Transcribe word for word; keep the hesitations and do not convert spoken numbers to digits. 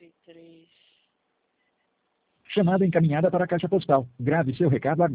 e três. Chamada encaminhada para a caixa postal. Grave seu recado agora.